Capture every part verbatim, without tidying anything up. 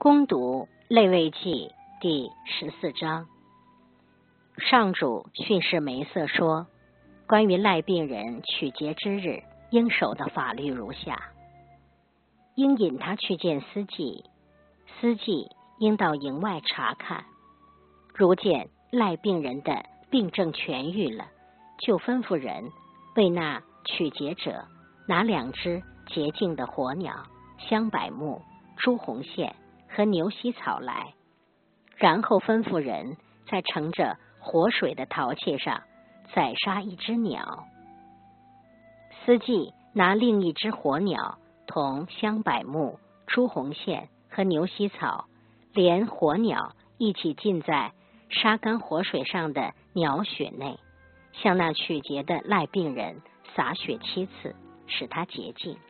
攻读类位记第十四章。上主训示梅瑟说，关于赖病人取节之日应守的法律如下：应引他去见司祭，司祭应到营外查看，如见赖病人的病症痊愈了，就吩咐人为那取节者拿两只洁净的火鸟、香柏木、朱红线和牛膝草来，然后吩咐人在盛着活水的陶器上宰杀一只鸟。司祭拿另一只活鸟同香柏木、朱红线和牛膝草，连活鸟一起浸在杀干活水上的鸟血内，向那取节的赖病人洒血七次，使他洁净。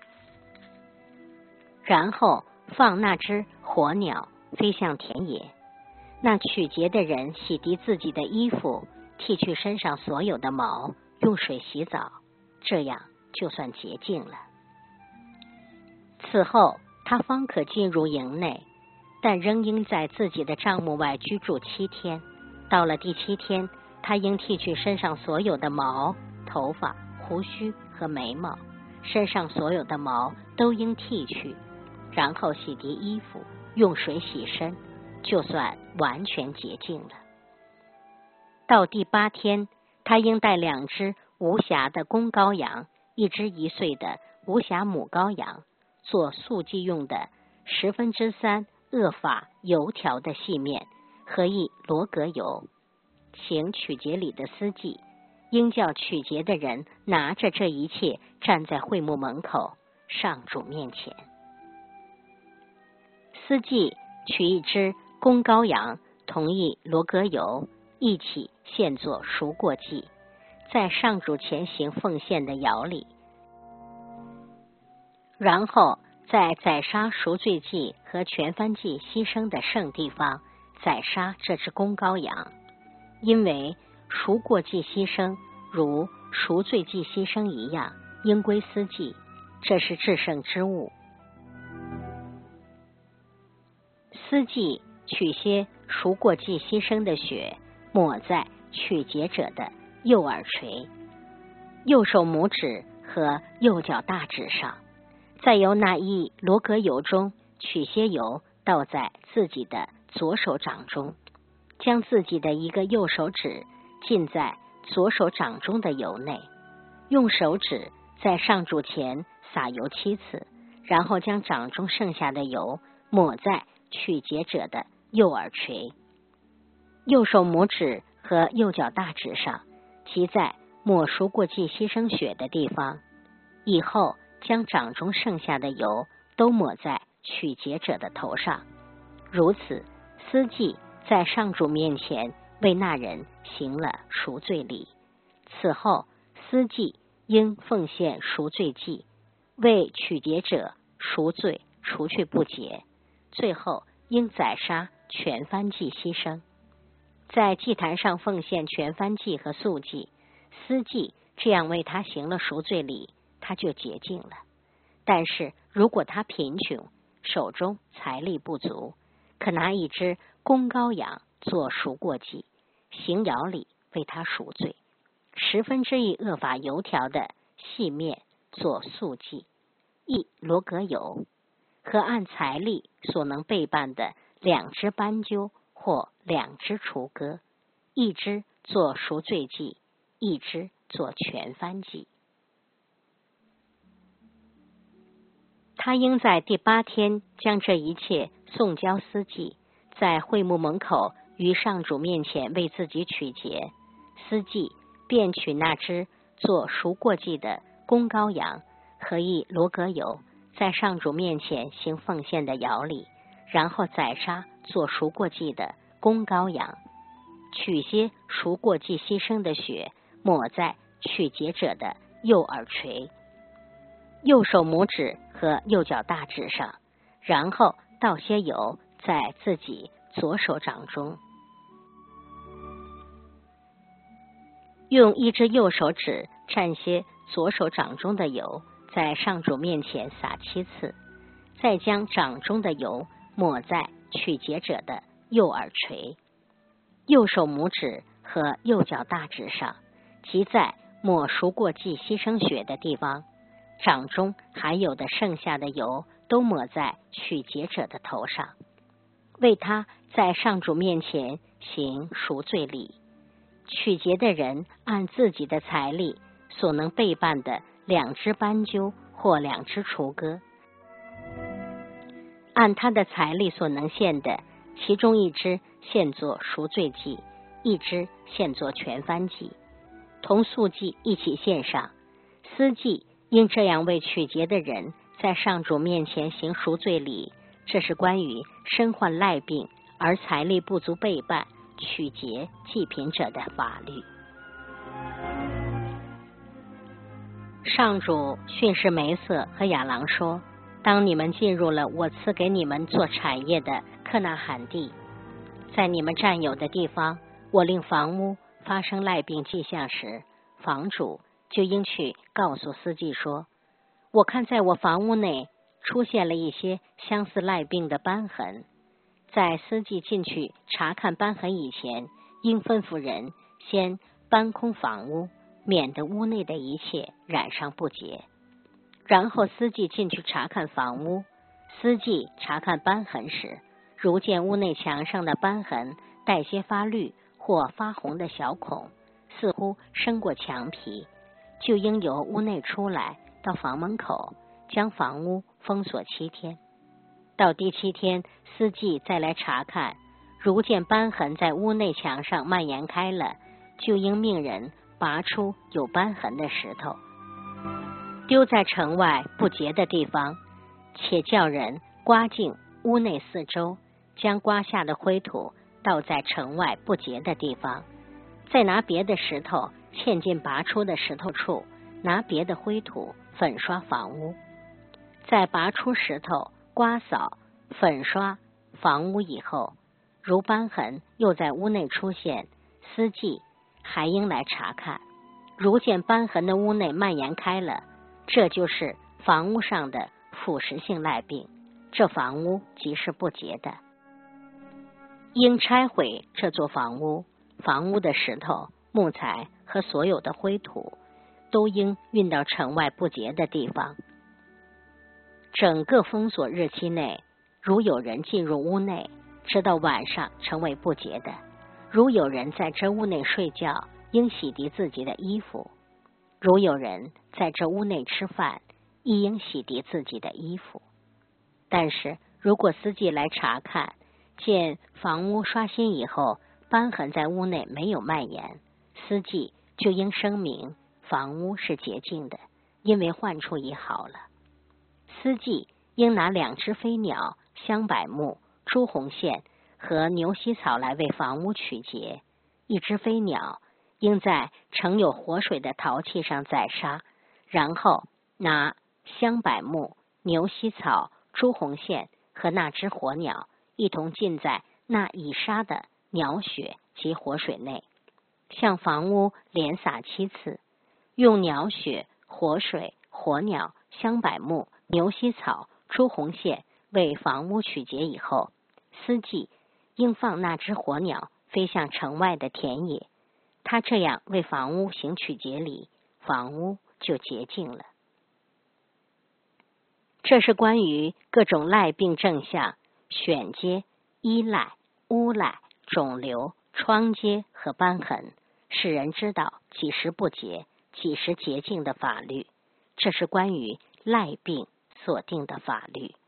然后放那只活鸟飞向田野，那取节的人洗涤自己的衣服，剃去身上所有的毛，用水洗澡，这样就算洁净了。此后他方可进入营内，但仍应在自己的帐幕外居住七天。到了第七天，他应剃去身上所有的毛、头发、胡须和眉毛，身上所有的毛都应剃去，然后洗涤衣服，用水洗身，就算完全洁净了。到第八天，他应带两只无瑕的公羔羊，一只一岁的无瑕母羔羊，做素祭用的十分之三厄法油条的细面和一罗格油。请取节礼的司祭应叫取节的人拿着这一切站在会幕门口上主面前。司祭取一只公羔羊同一罗格油一起献作赎过祭，在上主前行奉献的窑里，然后在宰杀赎罪祭和全燔祭牺牲的圣地方宰杀这只公羔羊，因为赎过祭牺牲如赎罪祭牺牲一样，应归司祭，这是至圣之物。司祭取些赎过祭牺牲的血，抹在取节者的右耳垂、右手拇指和右脚大指上，再由那一罗格油中取些油倒在自己的左手掌中，将自己的一个右手指浸在左手掌中的油内，用手指在上主前洒油七次，然后将掌中剩下的油抹在取节者的右耳垂、右手拇指和右脚大指上，即在抹赎过祭牺牲血的地方。以后将掌中剩下的油都抹在取节者的头上。如此，司祭在上主面前为那人行了赎罪礼。此后，司祭应奉献赎罪祭，为取节者赎罪，除去不洁。最后应宰杀全燔祭牺牲，在祭坛上奉献全燔祭和素祭。司祭这样为他行了赎罪礼，他就洁净了。但是如果他贫穷，手中财力不足，可拿一只公羔羊做赎过祭，行窑礼为他赎罪，十分之一厄法油条的细面做素祭，一罗格油，和按财力所能备办的两只斑鸠或两只雏鸽，一只做赎罪祭，一只做全燔祭。他应在第八天将这一切送交司祭，在会幕门口于上主面前为自己取节。司祭便取那只做赎过祭的公羔羊和一罗格油，在上主面前行奉献的窑里，然后宰杀做赎过祭的公羔羊，取些赎过祭牺牲的血，抹在取节者的右耳垂、右手拇指和右脚大指上，然后倒些油在自己左手掌中，用一只右手指蘸些左手掌中的油，在上主面前洒七次，再将掌中的油抹在取节者的右耳垂、右手拇指和右脚大指上，即在抹赎过祭牺牲血的地方，掌中还有的剩下的油都抹在取节者的头上，为他在上主面前行赎罪礼。取节的人按自己的财力所能备办的两只斑鸠或两只雏鸽，按他的财力所能献的，其中一只献作赎罪祭，一只献作全燔祭，同素祭一起献上。司祭应这样为取节的人在上主面前行赎罪礼。这是关于身患赖病而财力不足备办取节祭品者的法律。上主训示梅瑟和亚郎说，当你们进入了我赐给你们做产业的克纳罕地，在你们占有的地方，我令房屋发生赖病迹象时，房主就应去告诉司祭说，我看在我房屋内出现了一些相似赖病的斑痕。在司祭进去查看斑痕以前，应吩咐人先搬空房屋，免得屋内的一切染上不洁。然后司祭进去查看房屋，司祭查看斑痕时，如见屋内墙上的斑痕带些发绿或发红的小孔，似乎伸过墙皮，就应由屋内出来，到房门口，将房屋封锁七天。到第七天，司祭再来查看，如见斑痕在屋内墙上蔓延开了，就应命人拔出有斑痕的石头，丢在城外不洁的地方，且叫人刮净屋内四周，将刮下的灰土倒在城外不洁的地方，再拿别的石头嵌进拔出的石头处，拿别的灰土粉刷房屋。在拔出石头、刮扫、粉刷房屋以后，如斑痕又在屋内出现，司祭还应来查看，如见斑痕的屋内蔓延开了，这就是房屋上的腐蚀性赖病，这房屋即是不洁的，应拆毁这座房屋，房屋的石头、木材和所有的灰土都应运到城外不洁的地方。整个封锁日期内，如有人进入屋内，直到晚上成为不洁的，如有人在这屋内睡觉，应洗涤自己的衣服；如有人在这屋内吃饭，亦应洗涤自己的衣服。但是如果司祭来查看，见房屋刷新以后，斑痕在屋内没有蔓延，司祭就应声明房屋是洁净的，因为患处已好了。司祭应拿两只飞鸟、香柏木、朱红线和牛膝草来为房屋取节。一只飞鸟应在盛有活水的陶器上宰杀，然后拿香柏木、牛膝草、朱红线和那只活鸟一同浸在那已杀的鸟血及活水内，向房屋连撒七次，用鸟血、活水、活鸟、香柏木、牛膝草、朱红线为房屋取节以后，司祭应放那只活鸟飞向城外的田野，他这样为房屋行取节礼，房屋就洁净了。这是关于各种赖病症象、癣疖、依赖、污赖、肿瘤、疮疖和斑痕，使人知道几时不洁、几时洁净的法律。这是关于赖病所定的法律。